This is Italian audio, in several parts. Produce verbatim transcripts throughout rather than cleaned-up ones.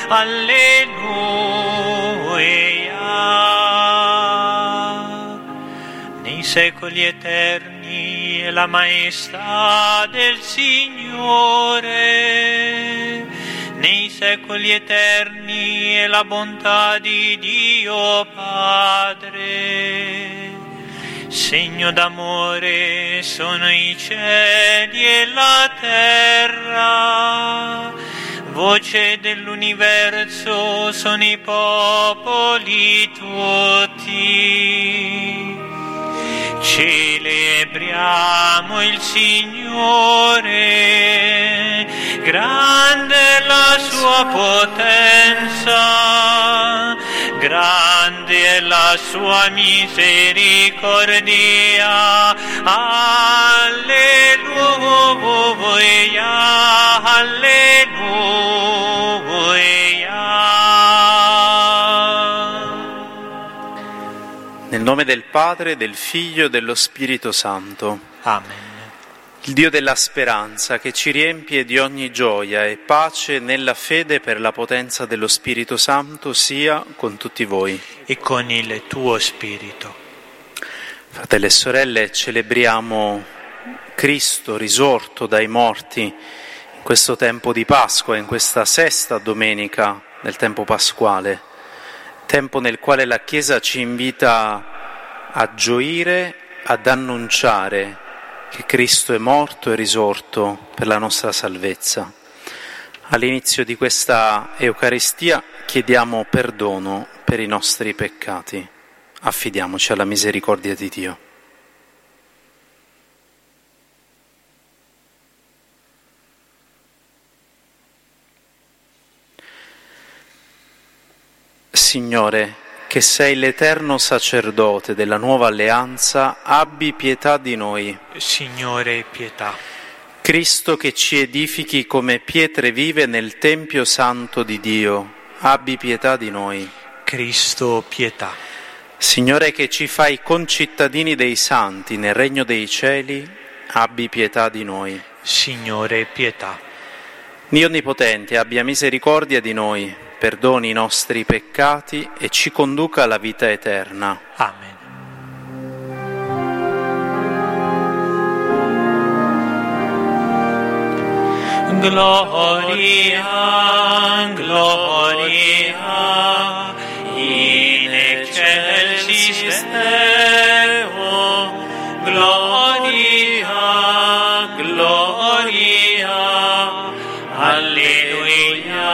alleluia. Nei secoli eterni è la maestà del Signore, nei secoli eterni è la bontà di Dio Padre. Segno d'amore sono i cieli e la terra, voce dell'universo sono i popoli tutti. Celebriamo il Signore, grande è la sua potenza, grande è la sua misericordia. Alleluia, alleluia. Nel nome del Padre, del Figlio e dello Spirito Santo. Amen. Il Dio della speranza, che ci riempie di ogni gioia e pace nella fede per la potenza dello Spirito Santo, sia con tutti voi. E con il tuo spirito. Fratelli e sorelle, celebriamo Cristo risorto dai morti in questo tempo di Pasqua, in questa sesta domenica del tempo pasquale, tempo nel quale la Chiesa ci invita a gioire, ad annunciare che Cristo è morto e risorto per la nostra salvezza. All'inizio di questa Eucaristia chiediamo perdono per i nostri peccati. Affidiamoci alla misericordia di Dio. Signore, che sei l'eterno sacerdote della nuova alleanza, abbi pietà di noi. Signore, pietà. Cristo, che ci edifichi come pietre vive nel Tempio Santo di Dio, abbi pietà di noi. Cristo, pietà. Signore, che ci fai concittadini dei santi nel regno dei cieli, abbi pietà di noi. Signore, pietà. Dio Onnipotente, abbia misericordia di noi, perdoni i nostri peccati e ci conduca alla vita eterna. Amen. Gloria, gloria, in excelsis Deo, gloria, gloria, alleluia,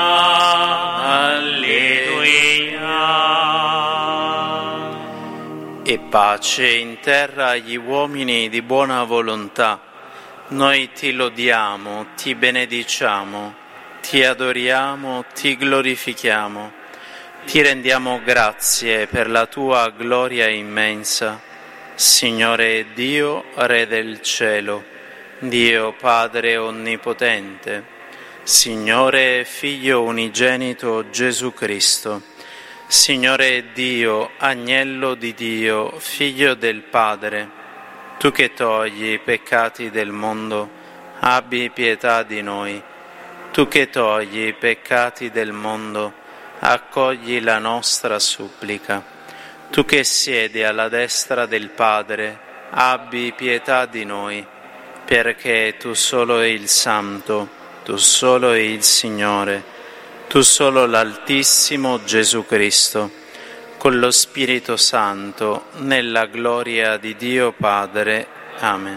alleluia. E pace in terra agli uomini di buona volontà. Noi ti lodiamo, ti benediciamo, ti adoriamo, ti glorifichiamo, ti rendiamo grazie per la tua gloria immensa. Signore Dio, Re del cielo, Dio Padre onnipotente, Signore Figlio unigenito Gesù Cristo, Signore Dio, Agnello di Dio, Figlio del Padre, tu che togli i peccati del mondo, abbi pietà di noi. Tu che togli i peccati del mondo, accogli la nostra supplica. Tu che siedi alla destra del Padre, abbi pietà di noi, perché tu solo è il Santo, tu solo è il Signore, tu solo l'Altissimo Gesù Cristo, con lo Spirito Santo, nella gloria di Dio Padre. Amen.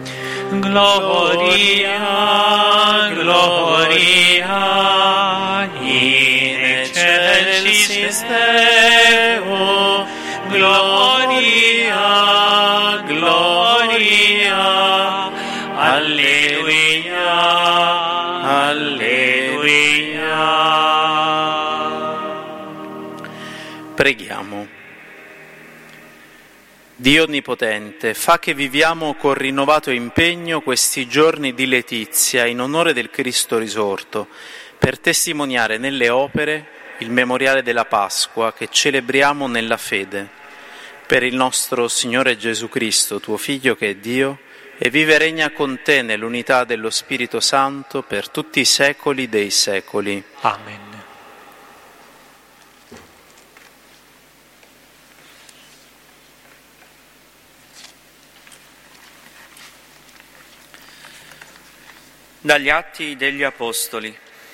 Gloria, gloria, in excelsis Deo, gloria, gloria, alleluia, alleluia. Preghiamo. Dio Onnipotente, fa che viviamo con rinnovato impegno questi giorni di letizia in onore del Cristo risorto, per testimoniare nelle opere il memoriale della Pasqua che celebriamo nella fede. Per il nostro Signore Gesù Cristo, tuo Figlio che è Dio, e vive e regna con te nell'unità dello Spirito Santo per tutti i secoli dei secoli. Amen. Dagli Atti degli Apostoli.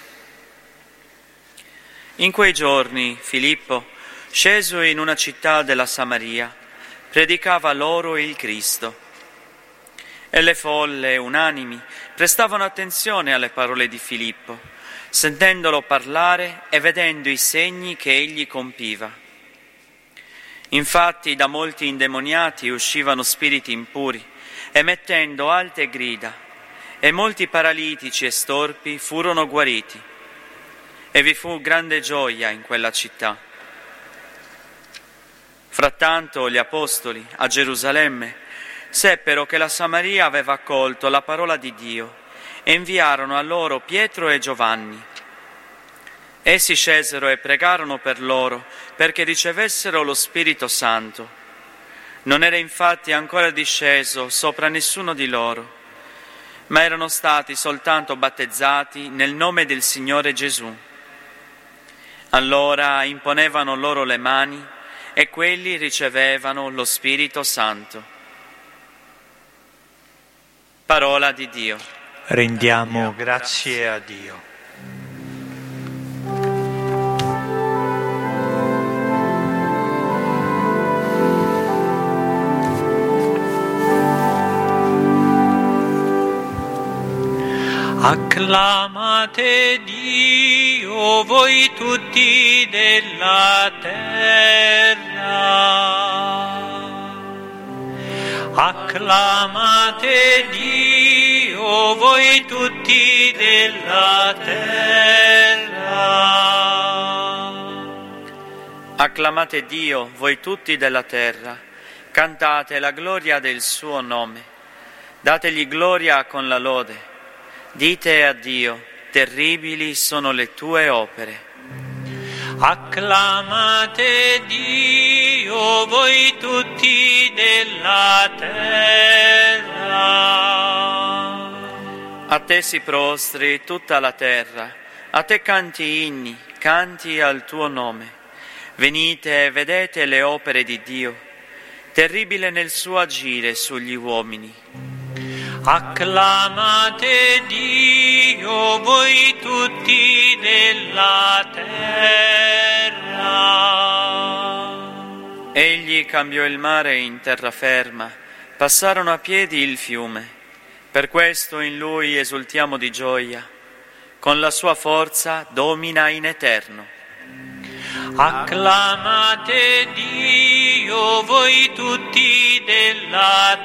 In quei giorni Filippo, sceso in una città della Samaria, predicava loro il Cristo. E le folle, unanimi, prestavano attenzione alle parole di Filippo, sentendolo parlare e vedendo i segni che egli compiva. Infatti da molti indemoniati uscivano spiriti impuri, emettendo alte grida, e molti paralitici e storpi furono guariti. E vi fu grande gioia in quella città. Frattanto gli apostoli a Gerusalemme seppero che la Samaria aveva accolto la parola di Dio e inviarono a loro Pietro e Giovanni. Essi scesero e pregarono per loro perché ricevessero lo Spirito Santo. Non era infatti ancora disceso sopra nessuno di loro, ma erano stati soltanto battezzati nel nome del Signore Gesù. Allora imponevano loro le mani e quelli ricevevano lo Spirito Santo. Parola di Dio. Rendiamo grazie a Dio. Acclamate Dio, voi tutti della terra. Acclamate Dio, voi tutti della terra. Acclamate Dio, voi tutti della terra. Cantate la gloria del suo nome. Dategli gloria con la lode. Dite a Dio, terribili sono le tue opere. Acclamate Dio, voi tutti della terra. A te si prostri tutta la terra, a te canti inni, canti al tuo nome. Venite e vedete le opere di Dio, terribile nel suo agire sugli uomini. Acclamate Dio, voi tutti della terra. Egli cambiò il mare in terraferma, passarono a piedi il fiume. Per questo in Lui esultiamo di gioia, con la sua forza domina in eterno. Acclamate Dio, voi tutti della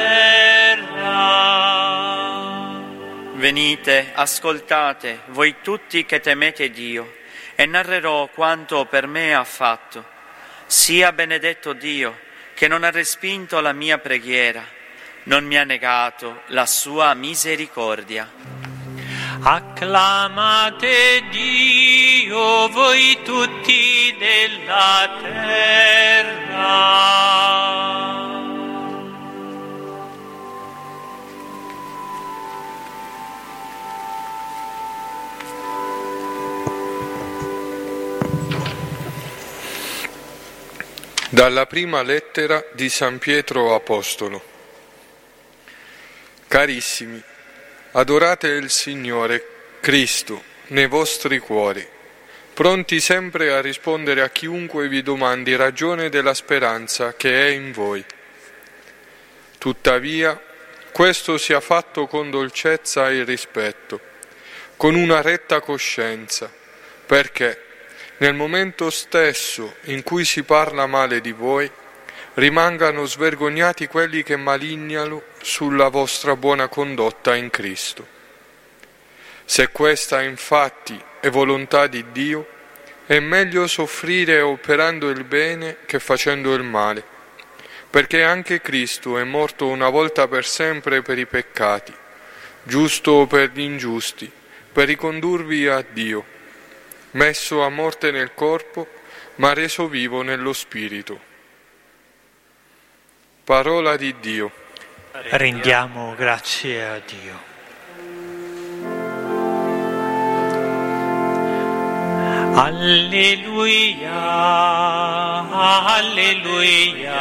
terra. Venite, ascoltate, voi tutti che temete Dio, e narrerò quanto per me ha fatto. Sia benedetto Dio, che non ha respinto la mia preghiera, non mi ha negato la sua misericordia. Acclamate Dio, voi tutti della terra. Dalla prima lettera di San Pietro Apostolo. Carissimi, adorate il Signore Cristo nei vostri cuori, pronti sempre a rispondere a chiunque vi domandi ragione della speranza che è in voi. Tuttavia, questo sia fatto con dolcezza e rispetto, con una retta coscienza, perché nel momento stesso in cui si parla male di voi, rimangano svergognati quelli che malignano sulla vostra buona condotta in Cristo. Se questa infatti è volontà di Dio, è meglio soffrire operando il bene che facendo il male, perché anche Cristo è morto una volta per sempre per i peccati, giusto per gli ingiusti, per ricondurvi a Dio, messo a morte nel corpo, ma reso vivo nello spirito. Parola di Dio. Rendiamo grazie a Dio. Alleluia, alleluia,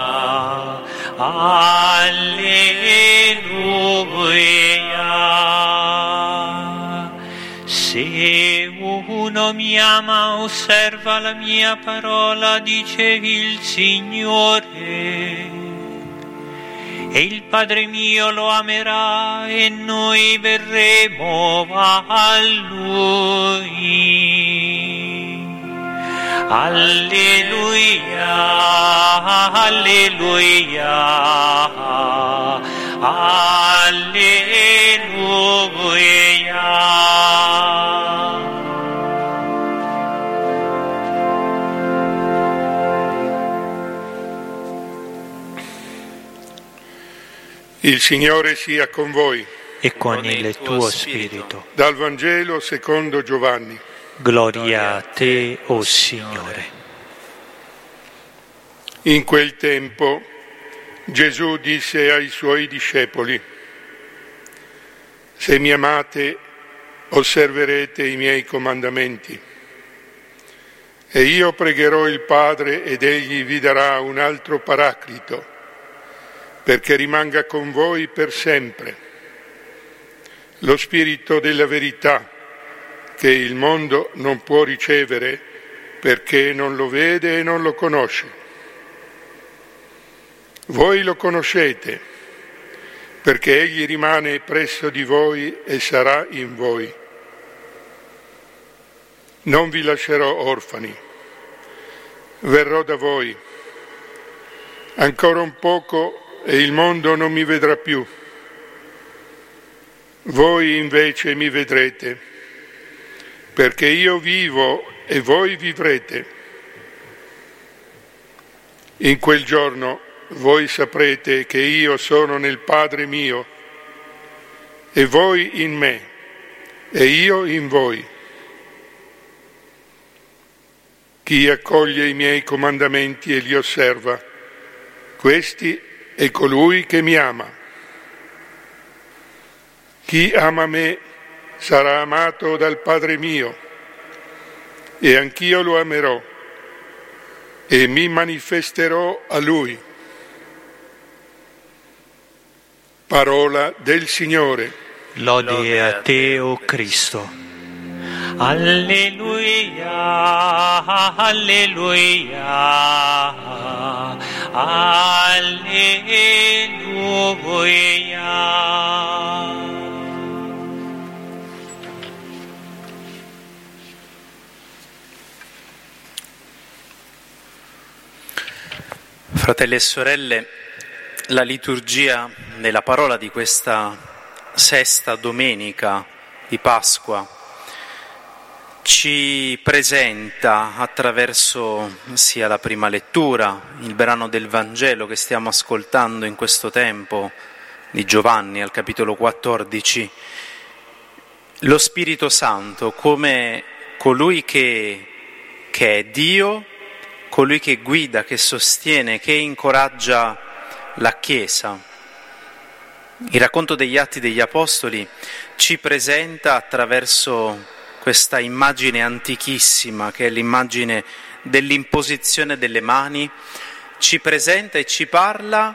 alleluia. ama osserva la mia parola, dice il Signore. E il Padre mio lo amerà e noi verremo a Lui. Alleluia, alleluia, alleluia. Il Signore sia con voi. E con il tuo spirito. Dal Vangelo secondo Giovanni. Gloria a te, o Signore. In quel tempo Gesù disse ai suoi discepoli: se mi amate, osserverete i miei comandamenti. E io pregherò il Padre ed egli vi darà un altro paraclito, perché rimanga con voi per sempre, lo Spirito della verità, che il mondo non può ricevere perché non lo vede e non lo conosce. Voi lo conoscete, perché egli rimane presso di voi e sarà in voi. Non vi lascerò orfani, verrò da voi. Ancora un poco e il mondo non mi vedrà più. Voi invece mi vedrete, perché io vivo e voi vivrete. In quel giorno voi saprete che io sono nel Padre mio, e voi in me, e io in voi. Chi accoglie i miei comandamenti e li osserva, questi è colui che mi ama. Chi ama me sarà amato dal Padre mio, e anch'io lo amerò, e mi manifesterò a lui. Parola del Signore. Lode a te, o Cristo. Alleluia, alleluia, alleluia. Fratelli e sorelle, la liturgia della parola di questa sesta domenica di Pasqua ci presenta attraverso sia la prima lettura, il brano del Vangelo che stiamo ascoltando in questo tempo di Giovanni al capitolo quattordici, lo Spirito Santo come colui che, che è Dio, colui che guida, che sostiene, che incoraggia la Chiesa. Il racconto degli Atti degli Apostoli ci presenta attraverso questa immagine antichissima, che è l'immagine dell'imposizione delle mani, ci presenta e ci parla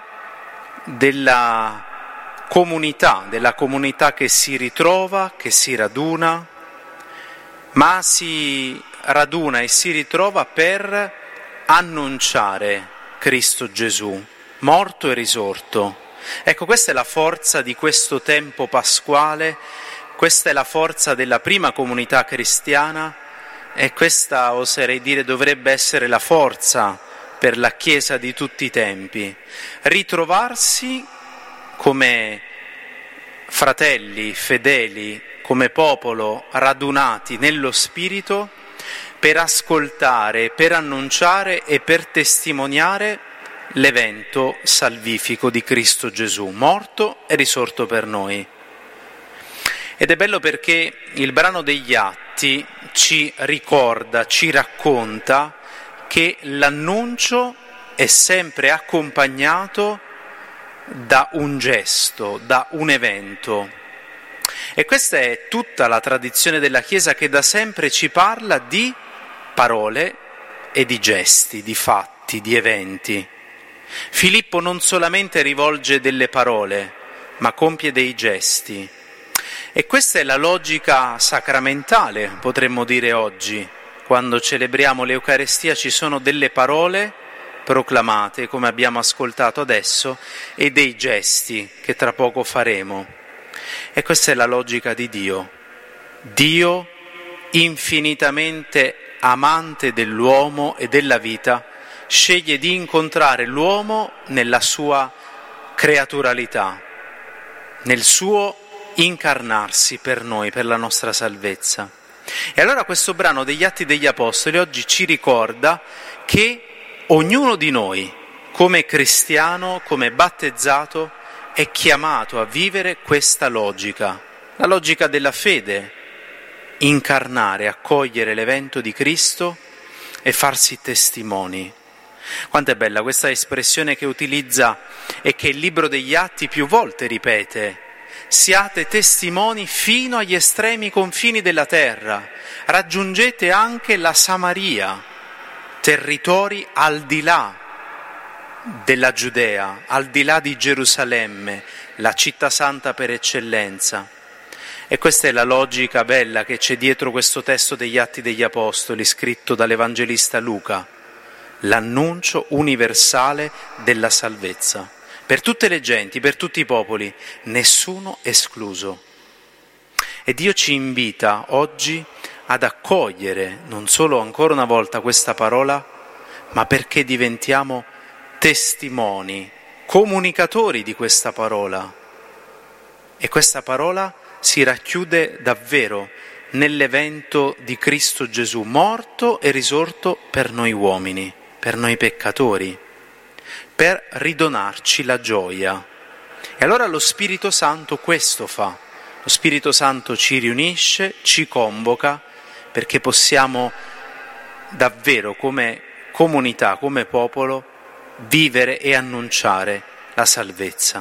della comunità, della comunità che si ritrova, che si raduna, ma si raduna e si ritrova per annunciare Cristo Gesù, morto e risorto. Ecco, questa è la forza di questo tempo pasquale, questa è la forza della prima comunità cristiana e questa, oserei dire, dovrebbe essere la forza per la Chiesa di tutti i tempi. Ritrovarsi come fratelli fedeli, come popolo radunati nello Spirito per ascoltare, per annunciare e per testimoniare l'evento salvifico di Cristo Gesù, morto e risorto per noi. Ed è bello perché il brano degli Atti ci ricorda, ci racconta che l'annuncio è sempre accompagnato da un gesto, da un evento. E questa è tutta la tradizione della Chiesa che da sempre ci parla di parole e di gesti, di fatti, di eventi. Filippo non solamente rivolge delle parole, ma compie dei gesti. E questa è la logica sacramentale, potremmo dire oggi, quando celebriamo l'Eucarestia ci sono delle parole proclamate, come abbiamo ascoltato adesso, e dei gesti che tra poco faremo. E questa è la logica di Dio. Dio, infinitamente amante dell'uomo e della vita, sceglie di incontrare l'uomo nella sua creaturalità, nel suo incarnarsi per noi, per la nostra salvezza. E allora questo brano degli Atti degli Apostoli oggi ci ricorda che ognuno di noi, come cristiano, come battezzato, è chiamato a vivere questa logica, la logica della fede, incarnare, accogliere l'evento di Cristo e farsi testimoni. Quanto è bella questa espressione che utilizza e che il libro degli Atti più volte ripete: siate testimoni fino agli estremi confini della terra, raggiungete anche la Samaria, territori al di là della Giudea, al di là di Gerusalemme, la città santa per eccellenza. E questa è la logica bella che c'è dietro questo testo degli Atti degli Apostoli, scritto dall'Evangelista Luca, l'annuncio universale della salvezza, per tutte le genti, per tutti i popoli, nessuno escluso. E Dio ci invita oggi ad accogliere non solo ancora una volta questa parola, ma perché diventiamo testimoni, comunicatori di questa parola. E questa parola si racchiude davvero nell'evento di Cristo Gesù, morto e risorto per noi uomini, per noi peccatori, per ridonarci la gioia. E allora lo Spirito Santo questo fa. Lo Spirito Santo ci riunisce, ci convoca, perché possiamo davvero come comunità, come popolo, vivere e annunciare la salvezza.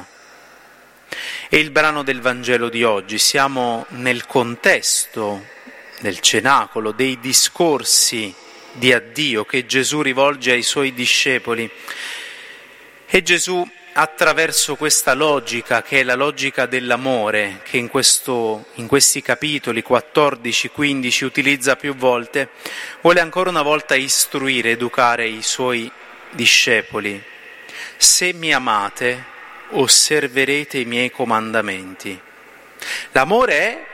E il brano del Vangelo di oggi, siamo nel contesto, nel cenacolo, dei discorsi di addio che Gesù rivolge ai suoi discepoli. E Gesù, attraverso questa logica, che è la logica dell'amore, che in, questo, in questi capitoli quattordici quindici utilizza più volte, vuole ancora una volta istruire, educare i suoi discepoli. Se mi amate, osserverete i miei comandamenti. L'amore è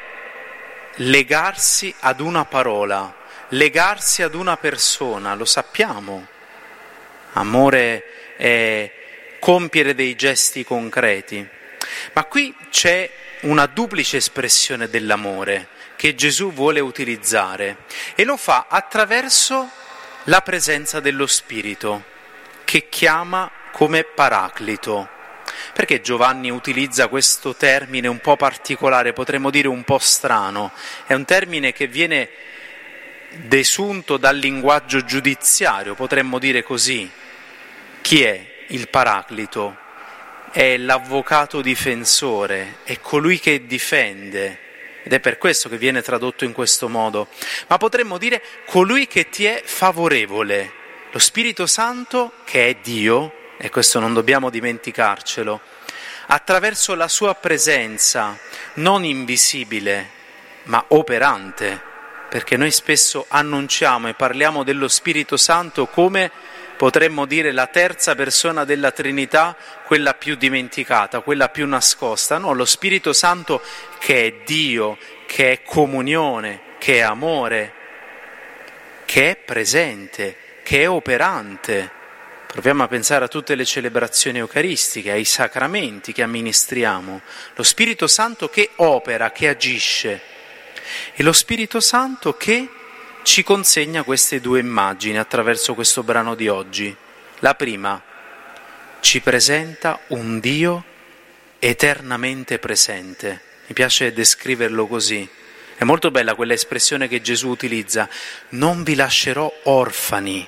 legarsi ad una parola, legarsi ad una persona, lo sappiamo. Amore è compiere dei gesti concreti. Ma qui c'è una duplice espressione dell'amore che Gesù vuole utilizzare e lo fa attraverso la presenza dello Spirito, che chiama come Paraclito. Perché Giovanni utilizza questo termine un po' particolare, potremmo dire un po' strano? È un termine che viene desunto dal linguaggio giudiziario, potremmo dire così. Chi è il Paraclito? È l'avvocato difensore, è colui che difende, ed è per questo che viene tradotto in questo modo. Ma potremmo dire colui che ti è favorevole. Lo Spirito Santo, che è Dio, e questo non dobbiamo dimenticarcelo, attraverso la sua presenza non invisibile ma operante, perché noi spesso annunciamo e parliamo dello Spirito Santo come, potremmo dire, la terza persona della Trinità, quella più dimenticata, quella più nascosta. No, lo Spirito Santo che è Dio, che è comunione, che è amore, che è presente, che è operante. Proviamo a pensare a tutte le celebrazioni eucaristiche, ai sacramenti che amministriamo. Lo Spirito Santo che opera, che agisce. E lo Spirito Santo che ci consegna queste due immagini attraverso questo brano di oggi. La prima, ci presenta un Dio eternamente presente. Mi piace descriverlo così. È molto bella quella espressione che Gesù utilizza: non vi lascerò orfani.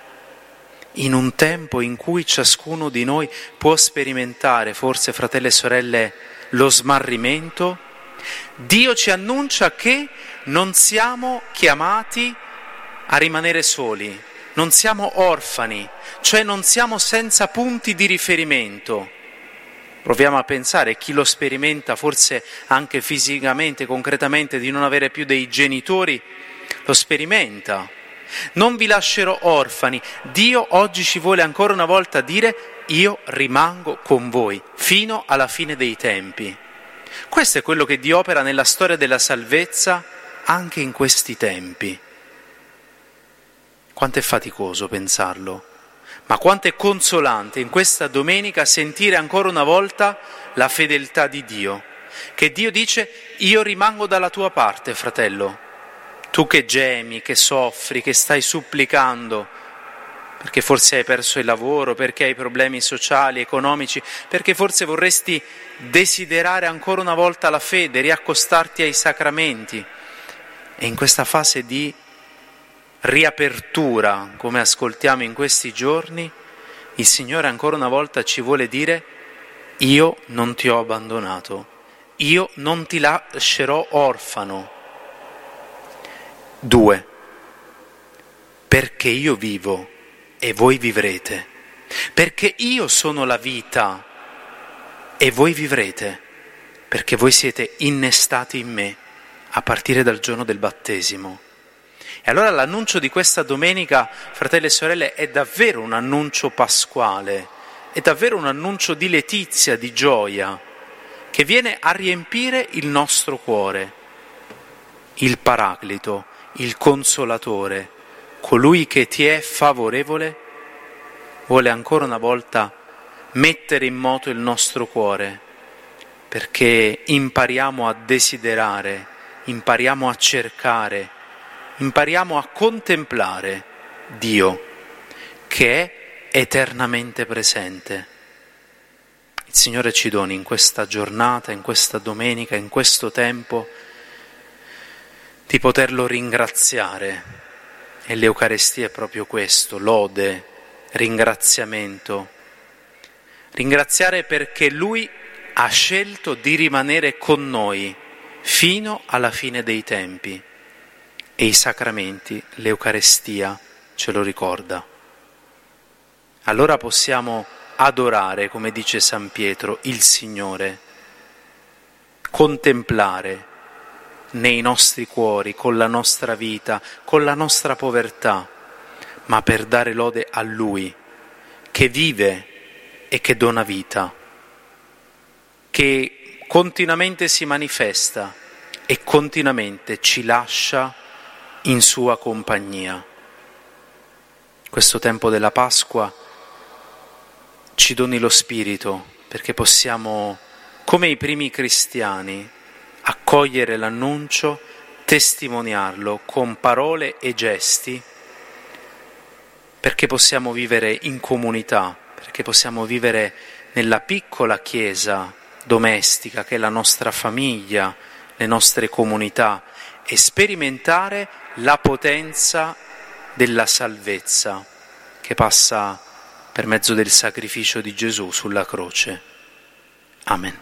In un tempo in cui ciascuno di noi può sperimentare, forse fratelli e sorelle, lo smarrimento, Dio ci annuncia che non siamo chiamati a rimanere soli, non siamo orfani, cioè non siamo senza punti di riferimento. Proviamo a pensare, chi lo sperimenta forse anche fisicamente, concretamente, di non avere più dei genitori, lo sperimenta. non vi lascerò orfani. Dio oggi ci vuole ancora una volta dire: io rimango con voi fino alla fine dei tempi. Questo è quello che Dio opera nella storia della salvezza anche in questi tempi. Quanto è faticoso pensarlo, ma quanto è consolante in questa domenica sentire ancora una volta la fedeltà di Dio, che Dio dice: io rimango dalla tua parte, fratello, tu che gemi, che soffri, che stai supplicando, perché forse hai perso il lavoro, perché hai problemi sociali, economici, perché forse vorresti desiderare ancora una volta la fede, riaccostarti ai sacramenti. E in questa fase di riapertura, come ascoltiamo in questi giorni, il Signore ancora una volta ci vuole dire: io non ti ho abbandonato, io non ti lascerò orfano. Due, perché io vivo e voi vivrete, perché io sono la vita e voi vivrete, perché voi siete innestati in me a partire dal giorno del battesimo. E allora l'annuncio di questa domenica, fratelli e sorelle, è davvero un annuncio pasquale, è davvero un annuncio di letizia, di gioia, che viene a riempire il nostro cuore. Il Paraclito, il Consolatore, colui che ti è favorevole, vuole ancora una volta mettere in moto il nostro cuore, perché impariamo a desiderare, impariamo a cercare, impariamo a contemplare Dio, che è eternamente presente. Il Signore ci doni in questa giornata, in questa domenica, in questo tempo, di poterlo ringraziare. E l'Eucarestia è proprio questo: lode, ringraziamento. Ringraziare perché Lui ha scelto di rimanere con noi fino alla fine dei tempi. E i sacramenti, l'Eucarestia, ce lo ricorda. Allora possiamo adorare, come dice San Pietro, il Signore, contemplare nei nostri cuori, con la nostra vita, con la nostra povertà, ma per dare lode a Lui, che vive e che dona vita, che continuamente si manifesta e continuamente ci lascia in sua compagnia. Questo tempo della Pasqua ci doni lo Spirito perché possiamo, come i primi cristiani, accogliere l'annuncio, testimoniarlo con parole e gesti, perché possiamo vivere in comunità, perché possiamo vivere nella piccola chiesa domestica che è la nostra famiglia, le nostre comunità, e sperimentare la potenza della salvezza che passa per mezzo del sacrificio di Gesù sulla croce. Amen.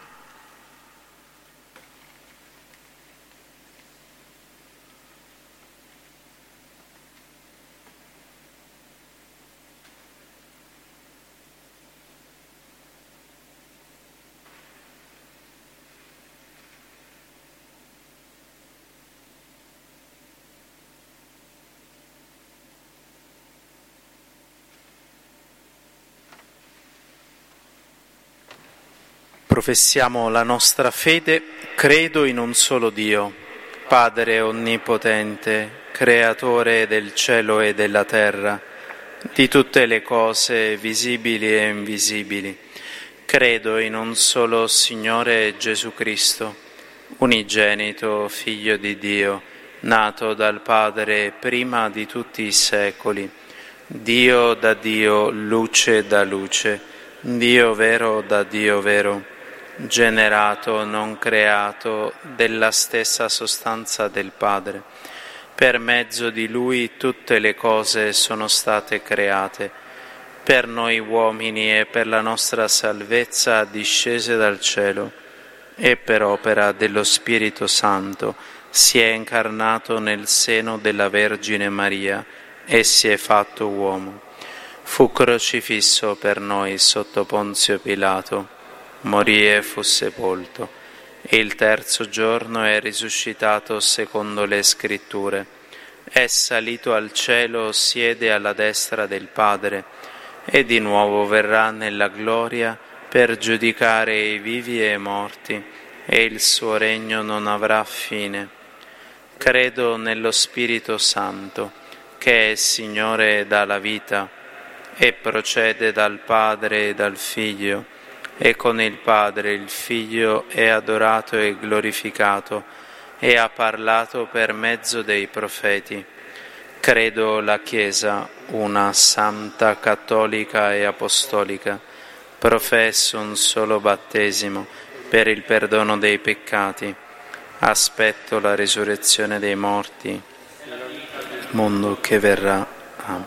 Professiamo la nostra fede: credo in un solo Dio, Padre onnipotente, creatore del cielo e della terra, di tutte le cose visibili e invisibili. Credo in un solo Signore Gesù Cristo, unigenito Figlio di Dio, nato dal Padre prima di tutti i secoli, Dio da Dio, luce da luce, Dio vero da Dio vero, generato, non creato, della stessa sostanza del Padre. Per mezzo di Lui tutte le cose sono state create. Per noi uomini e per la nostra salvezza discese dal cielo, e per opera dello Spirito Santo si è incarnato nel seno della Vergine Maria e si è fatto uomo. Fu crocifisso per noi sotto Ponzio Pilato, morì e fu sepolto, e il terzo giorno è risuscitato secondo le Scritture, è salito al cielo, siede alla destra del Padre e di nuovo verrà nella gloria per giudicare i vivi e i morti, e il suo regno non avrà fine. Credo nello Spirito Santo, che è Signore e dà la vita, e procede dal Padre e dal Figlio, e con il Padre il Figlio è adorato e glorificato, e ha parlato per mezzo dei profeti. Credo la Chiesa, una santa, cattolica e apostolica. Professo un solo battesimo per il perdono dei peccati. Aspetto la risurrezione dei morti, il mondo che verrà. Amen.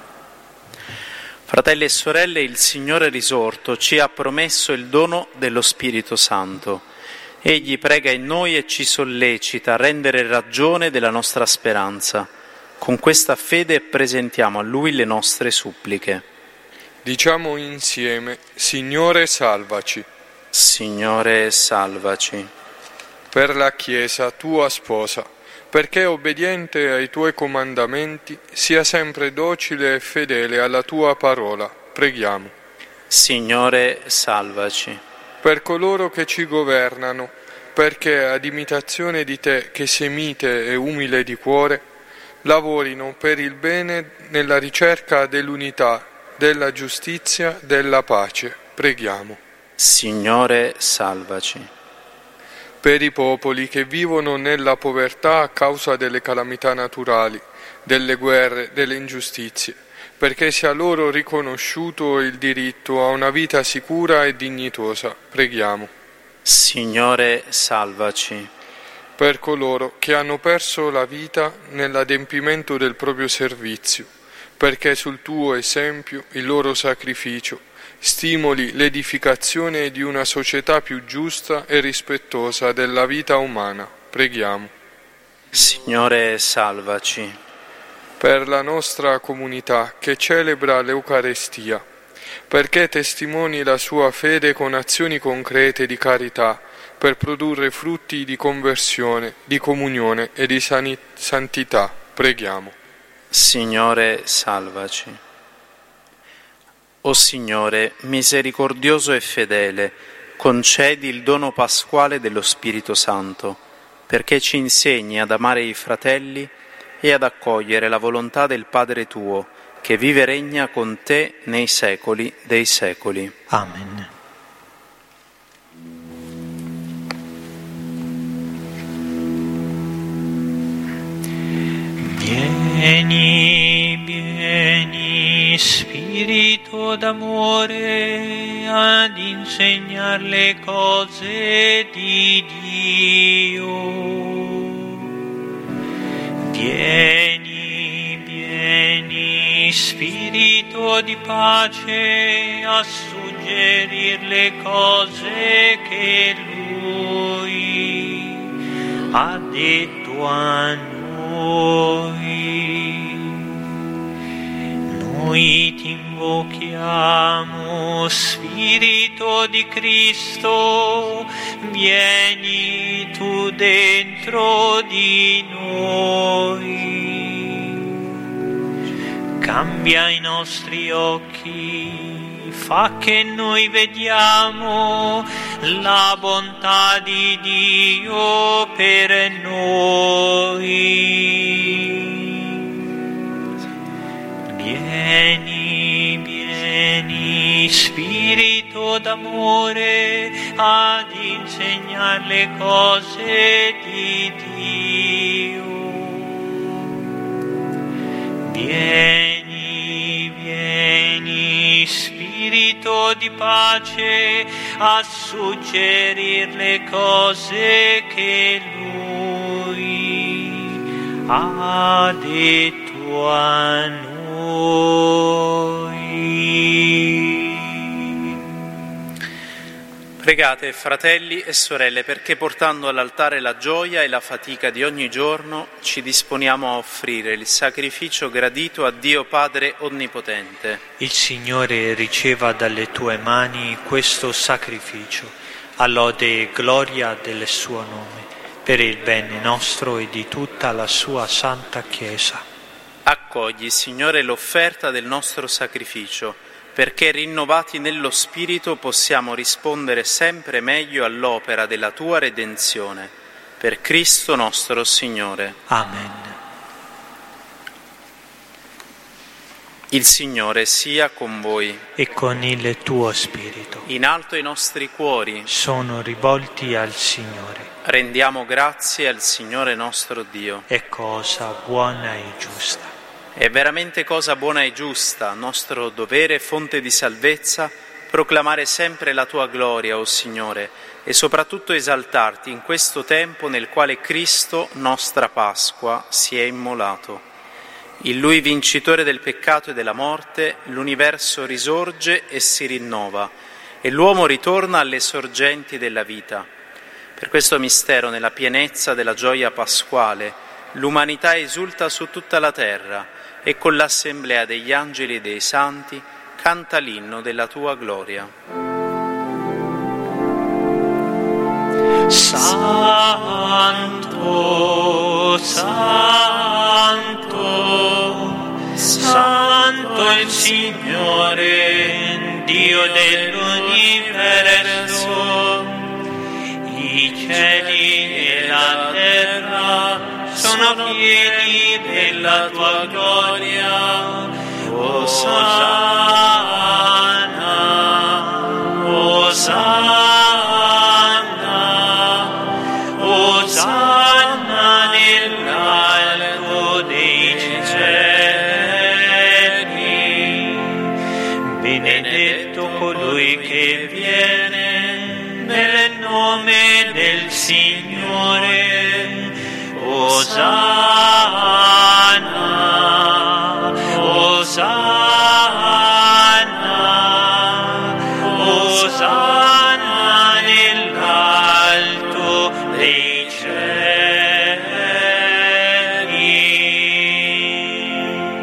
Fratelli e sorelle, il Signore risorto ci ha promesso il dono dello Spirito Santo. Egli prega in noi e ci sollecita a rendere ragione della nostra speranza. Con questa fede presentiamo a Lui le nostre suppliche. Diciamo insieme: Signore, salvaci. Signore, salvaci. Per la Chiesa, tua sposa, perché obbediente ai tuoi comandamenti, sia sempre docile e fedele alla tua parola. Preghiamo. Signore, salvaci. Per coloro che ci governano, perché ad imitazione di te, che sei mite e umile di cuore, lavorino per il bene nella ricerca dell'unità, della giustizia, della pace. Preghiamo. Signore, salvaci. Per i popoli che vivono nella povertà a causa delle calamità naturali, delle guerre, delle ingiustizie, perché sia loro riconosciuto il diritto a una vita sicura e dignitosa. Preghiamo. Signore, salvaci. Per coloro che hanno perso la vita nell'adempimento del proprio servizio, perché sul tuo esempio, il loro sacrificio, stimoli l'edificazione di una società più giusta e rispettosa della vita umana. Preghiamo. Signore, salvaci. Per la nostra comunità che celebra l'Eucarestia, perché testimoni la sua fede con azioni concrete di carità, per produrre frutti di conversione, di comunione e di sani- santità. Preghiamo. Signore, salvaci. O Signore, misericordioso e fedele, concedi il dono pasquale dello Spirito Santo, perché ci insegni ad amare i fratelli e ad accogliere la volontà del Padre tuo, che vive e regna con te nei secoli dei secoli. Amen. Vieni, vieni, Spirito d'amore, ad insegnar le cose di Dio. Vieni, vieni, Spirito di pace, a suggerir le cose che Lui ha detto a noi. Noi ti invochiamo, Spirito di Cristo, vieni tu dentro di noi. Cambia i nostri occhi, fa che noi vediamo la bontà di Dio per noi. Vieni, vieni, Spirito d'amore, ad insegnar le cose di Dio. Vieni, vieni, Spirito di pace, a suggerir le cose che Lui ha detto a noi. Pregate, fratelli e sorelle, perché portando all'altare la gioia e la fatica di ogni giorno ci disponiamo a offrire il sacrificio gradito a Dio Padre Onnipotente. Il Signore riceva dalle tue mani questo sacrificio, a lode e gloria del suo nome, per il bene nostro e di tutta la sua santa Chiesa. Accogli, Signore, l'offerta del nostro sacrificio, perché rinnovati nello Spirito possiamo rispondere sempre meglio all'opera della Tua redenzione. Per Cristo nostro Signore. Amen. Il Signore sia con voi. E con il tuo spirito. In alto i nostri cuori. Sono rivolti al Signore. Rendiamo grazie al Signore nostro Dio. È cosa buona e giusta. È veramente cosa buona e giusta, nostro dovere e fonte di salvezza, proclamare sempre la Tua gloria, o Signore, e soprattutto esaltarti in questo tempo nel quale Cristo, nostra Pasqua, si è immolato. In Lui, vincitore del peccato e della morte, l'universo risorge e si rinnova, e l'uomo ritorna alle sorgenti della vita. Per questo mistero, nella pienezza della gioia pasquale, l'umanità esulta su tutta la terra e con l'assemblea degli angeli e dei santi canta l'inno della Tua gloria. Santo, Santo, Santo il Signore, Dio dell'universo. I cieli e la terra sono pieni della Tua gloria. Osanna, Osanna, Osanna nell'alto dei cieli. Benedetto colui che viene nel nome del Signore. Osanna, Osanna, Osanna nell'alto dei cieli.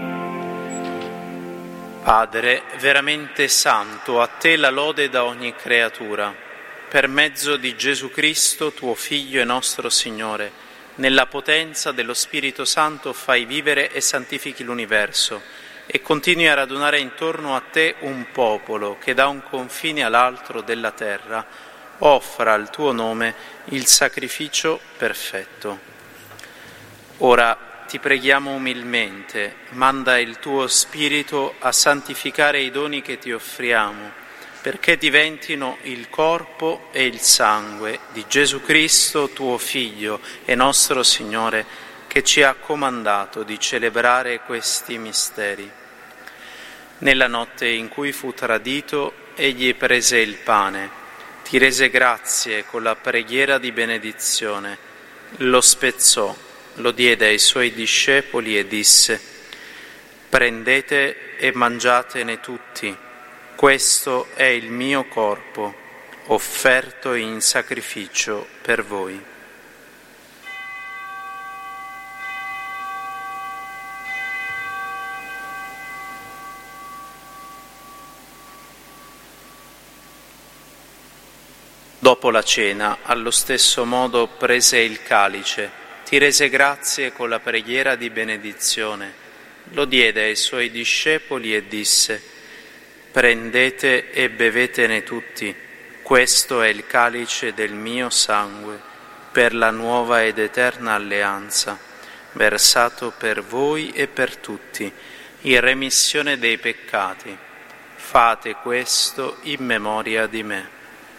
Padre, veramente santo, a Te la lode da ogni creatura. Per mezzo di Gesù Cristo, Tuo Figlio e nostro Signore, nella potenza dello Spirito Santo fai vivere e santifichi l'universo e continui a radunare intorno a Te un popolo che da un confine all'altro della terra offra al Tuo nome il sacrificio perfetto. Ora Ti preghiamo umilmente, manda il Tuo Spirito a santificare i doni che Ti offriamo, perché diventino il corpo e il sangue di Gesù Cristo, Tuo Figlio e nostro Signore, che ci ha comandato di celebrare questi misteri. Nella notte in cui fu tradito, Egli prese il pane, Ti rese grazie con la preghiera di benedizione, lo spezzò, lo diede ai Suoi discepoli e disse: «Prendete e mangiatene tutti. Questo è il mio corpo, offerto in sacrificio per voi». Dopo la cena, allo stesso modo prese il calice, Ti rese grazie con la preghiera di benedizione, lo diede ai Suoi discepoli e disse: «Prendete e bevetene tutti, questo è il calice del mio sangue, per la nuova ed eterna alleanza, versato per voi e per tutti, in remissione dei peccati. Fate questo in memoria di me».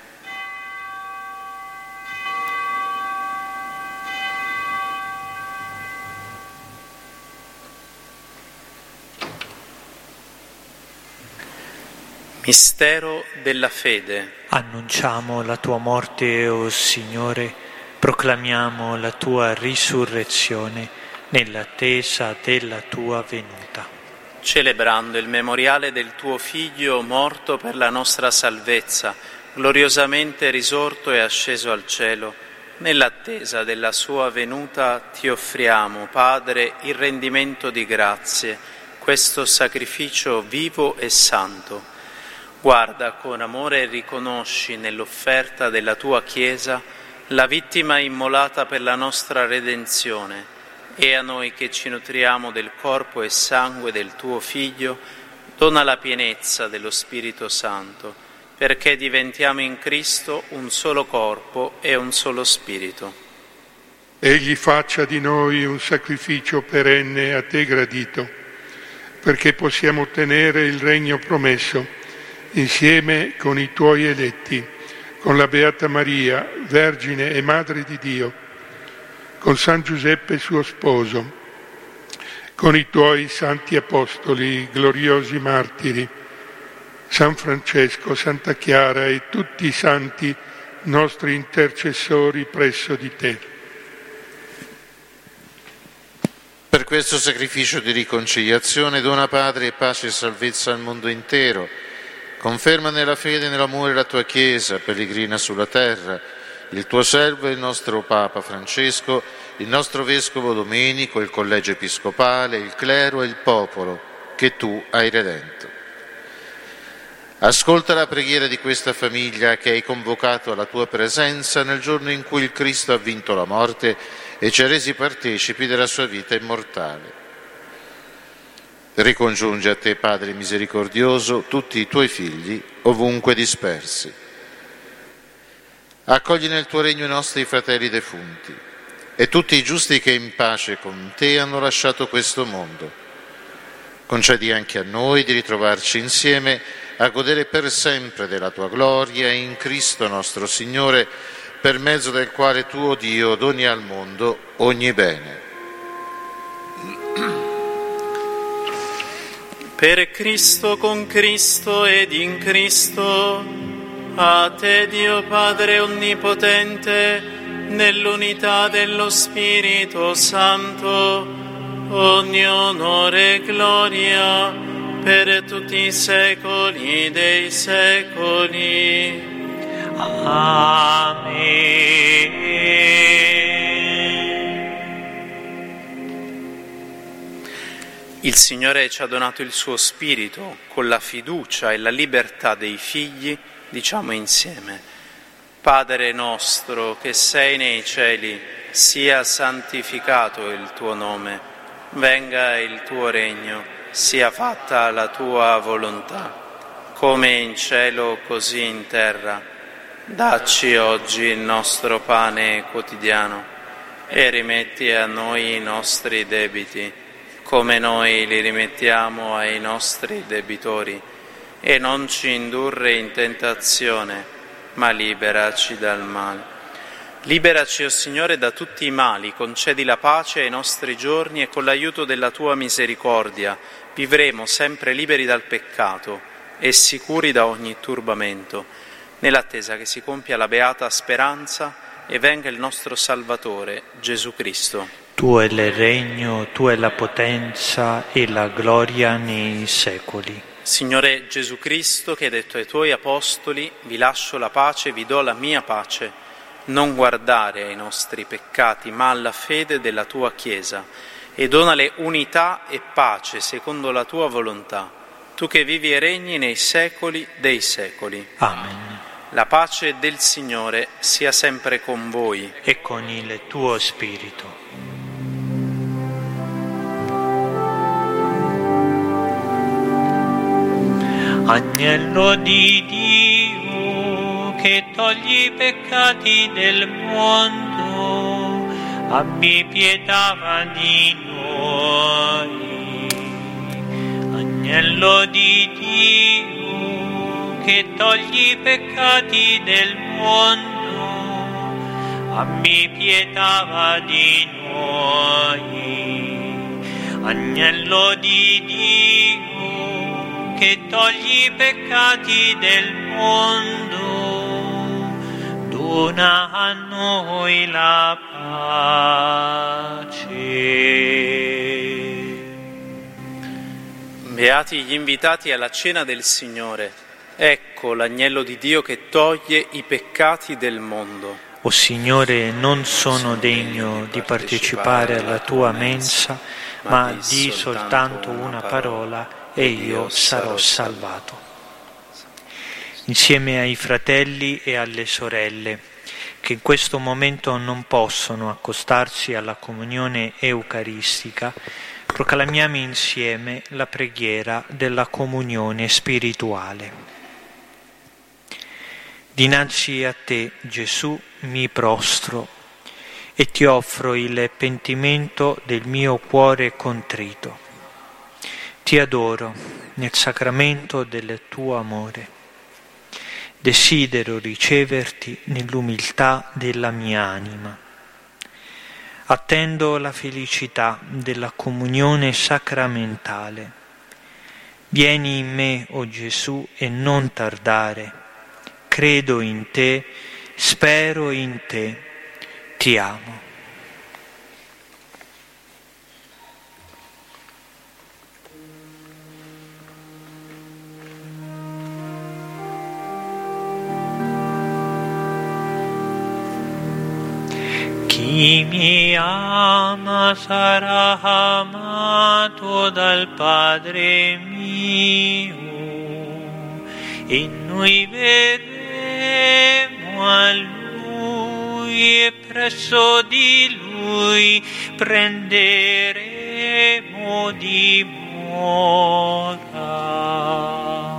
Mistero della fede. Annunciamo la Tua morte, o Signore, proclamiamo la Tua risurrezione nell'attesa della Tua venuta. Celebrando il memoriale del Tuo Figlio morto per la nostra salvezza, gloriosamente risorto e asceso al cielo, nell'attesa della Sua venuta Ti offriamo, Padre, il rendimento di grazie, questo sacrificio vivo e santo. Guarda con amore e riconosci nell'offerta della Tua Chiesa la vittima immolata per la nostra redenzione e a noi che ci nutriamo del corpo e sangue del tuo Figlio, dona la pienezza dello Spirito Santo, perché diventiamo in Cristo un solo corpo e un solo Spirito. Egli faccia di noi un sacrificio perenne a te gradito, perché possiamo ottenere il regno promesso, insieme con i tuoi eletti, con la Beata Maria, Vergine e Madre di Dio, con San Giuseppe suo sposo, con i tuoi santi apostoli, gloriosi martiri, San Francesco, Santa Chiara e tutti i santi nostri intercessori presso di te. Per questo sacrificio di riconciliazione dona, Padre, pace e salvezza al mondo intero. Conferma nella fede e nell'amore la tua Chiesa, pellegrina sulla terra, il tuo servo e il nostro Papa Francesco, il nostro Vescovo Domenico, il Collegio Episcopale, il clero e il popolo che tu hai redento. Ascolta la preghiera di questa famiglia che hai convocato alla tua presenza nel giorno in cui il Cristo ha vinto la morte e ci ha resi partecipi della sua vita immortale. Ricongiunge a te, Padre misericordioso, tutti i tuoi figli, ovunque dispersi. Accogli nel tuo regno i nostri fratelli defunti e tutti i giusti che in pace con te hanno lasciato questo mondo. Concedi anche a noi di ritrovarci insieme a godere per sempre della tua gloria in Cristo nostro Signore, per mezzo del quale tu, o Dio, doni al mondo ogni bene. Per Cristo, con Cristo ed in Cristo, a te, Dio Padre Onnipotente, nell'unità dello Spirito Santo, ogni onore e gloria per tutti i secoli dei secoli. Amen. Il Signore ci ha donato il suo Spirito, con la fiducia e la libertà dei figli, diciamo insieme: Padre nostro che sei nei cieli, sia santificato il tuo nome, venga il tuo regno, sia fatta la tua volontà, come in cielo così in terra. Dacci oggi il nostro pane quotidiano e rimetti a noi i nostri debiti, come noi li rimettiamo ai nostri debitori, e non ci indurre in tentazione, ma liberaci dal male. Liberaci, o Signore, da tutti i mali, concedi la pace ai nostri giorni e con l'aiuto della tua misericordia vivremo sempre liberi dal peccato e sicuri da ogni turbamento, nell'attesa che si compia la beata speranza e venga il nostro Salvatore, Gesù Cristo. Tuo è il regno, tua è la potenza e la gloria nei secoli. Signore Gesù Cristo, che hai detto ai tuoi apostoli: vi lascio la pace, vi do la mia pace, non guardare ai nostri peccati, ma alla fede della tua Chiesa, e donale unità e pace secondo la tua volontà, tu che vivi e regni nei secoli dei secoli. Amen. La pace del Signore sia sempre con voi. E con il tuo spirito. Agnello di Dio, che togli i peccati del mondo, abbi pietà di noi. Agnello di Dio, che togli i peccati del mondo, abbi pietà di noi. Agnello di Dio, che togli i peccati del mondo, dona a noi la pace. Beati gli invitati alla cena del Signore. Ecco l'agnello di Dio che toglie i peccati del mondo. O Signore, non sono degno di partecipare alla tua mensa, ma di soltanto una parola e io sarò salvato. Insieme ai fratelli e alle sorelle che in questo momento non possono accostarsi alla comunione eucaristica, proclamiamo insieme la preghiera della comunione spirituale. Dinanzi a te, Gesù, mi prostro e ti offro il pentimento del mio cuore contrito. Ti adoro nel sacramento del tuo amore. Desidero riceverti nell'umiltà della mia anima. Attendo la felicità della comunione sacramentale. Vieni in me, o oh Gesù, e non tardare. Credo in te, spero in te, ti amo. Chi mi ama sarà amato dal Padre mio, e noi verremo a Lui e presso di Lui prenderemo dimora.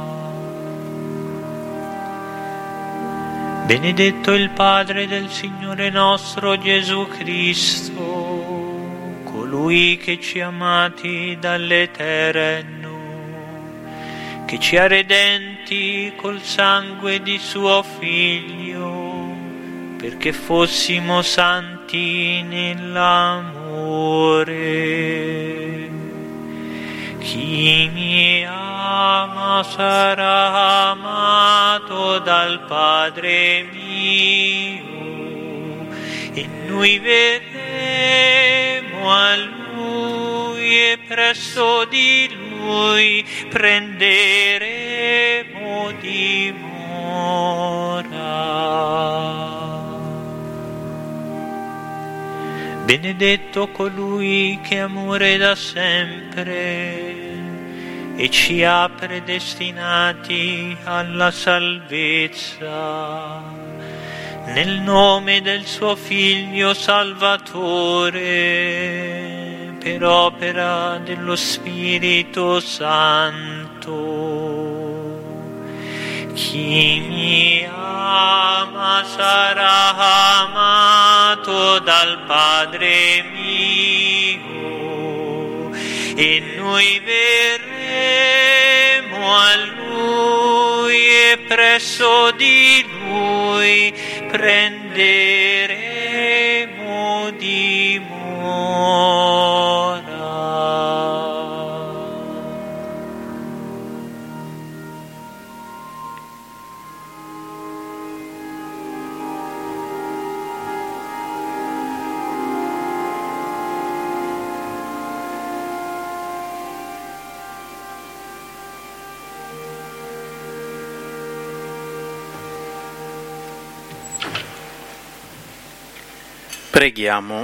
Benedetto il Padre del Signore nostro Gesù Cristo, colui che ci ha amati dall'Eterno, che ci ha redenti col sangue di suo Figlio, perché fossimo santi nell'amore. Chi mi ama sarà amato dal Padre mio, e noi verremo a Lui e presso di Lui prenderemo dimora. Benedetto colui che amore da sempre e ci ha predestinati alla salvezza, nel nome del suo Figlio Salvatore, per opera dello Spirito Santo. Chi mi ama sarà amato dal Padre mio, e noi verremo a Lui e presso di Lui prenderemo dimora. Preghiamo.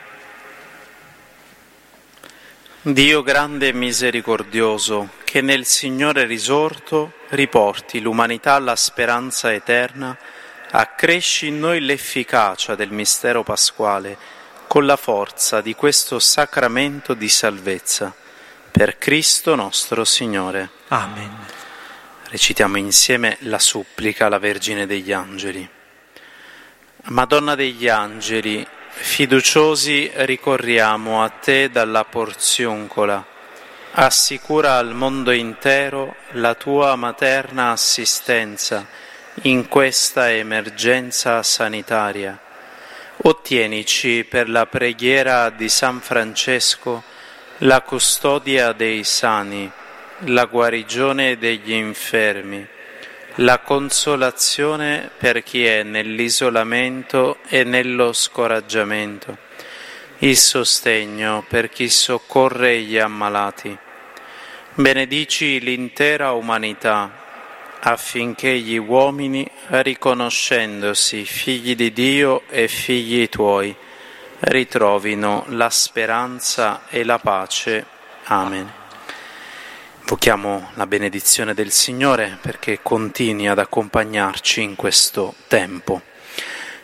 Dio grande e misericordioso, che nel Signore risorto riporti l'umanità alla speranza eterna, accresci in noi l'efficacia del mistero pasquale con la forza di questo sacramento di salvezza. Per Cristo nostro Signore. Amen. Recitiamo insieme la supplica alla Vergine degli Angeli. Madonna degli Angeli, fiduciosi ricorriamo a te dalla Porziuncola. Assicura al mondo intero la tua materna assistenza in questa emergenza sanitaria. Ottienici per la preghiera di San Francesco la custodia dei sani, la guarigione degli infermi, la consolazione per chi è nell'isolamento e nello scoraggiamento, il sostegno per chi soccorre gli ammalati. Benedici l'intera umanità, affinché gli uomini, riconoscendosi figli di Dio e figli tuoi, ritrovino la speranza e la pace. Amen. Invochiamo la benedizione del Signore perché continui ad accompagnarci in questo tempo.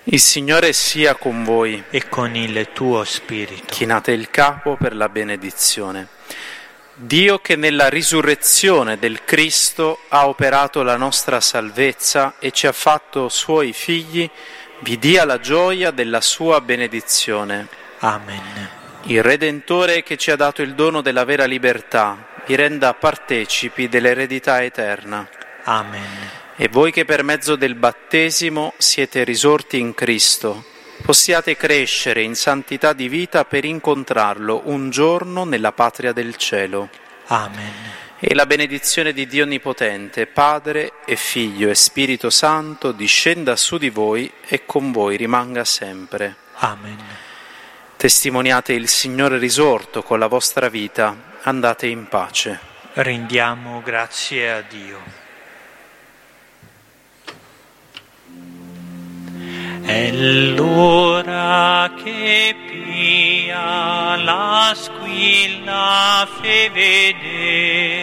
Il Signore sia con voi. E con il tuo spirito. Chinate il capo per la benedizione. Dio, che nella risurrezione del Cristo ha operato la nostra salvezza e ci ha fatto suoi figli, vi dia la gioia della sua benedizione. Amen. Il Redentore, che ci ha dato il dono della vera libertà, vi renda partecipi dell'eredità eterna. Amen. E voi che per mezzo del battesimo siete risorti in Cristo, possiate crescere in santità di vita per incontrarlo un giorno nella patria del cielo. Amen. E la benedizione di Dio Onnipotente, Padre e Figlio e Spirito Santo, discenda su di voi e con voi rimanga sempre. Amen. Testimoniate il Signore risorto con la vostra vita, andate in pace. Rendiamo grazie a Dio. È l'ora che pia la squilla fe vedere